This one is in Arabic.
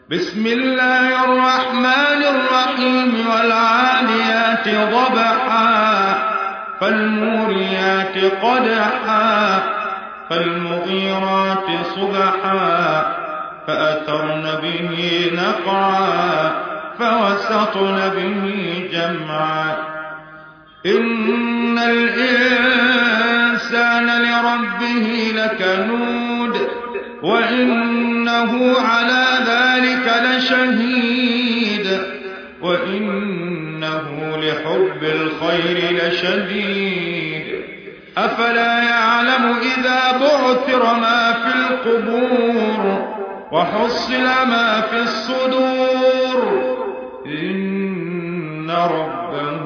بسم الله الرحمن الرحيم والعاديات ضبحا فالموريات قدحا فالمغيرات صبحا فأثرن به نقعا فوسطن به جمعا إن الإنسان لربه لكنود وإنه على ذلك لشهيد وإنه لحب الخير لشديد أفلا يعلم إذا بعثر ما في القبور وحصل ما في الصدور إن ربه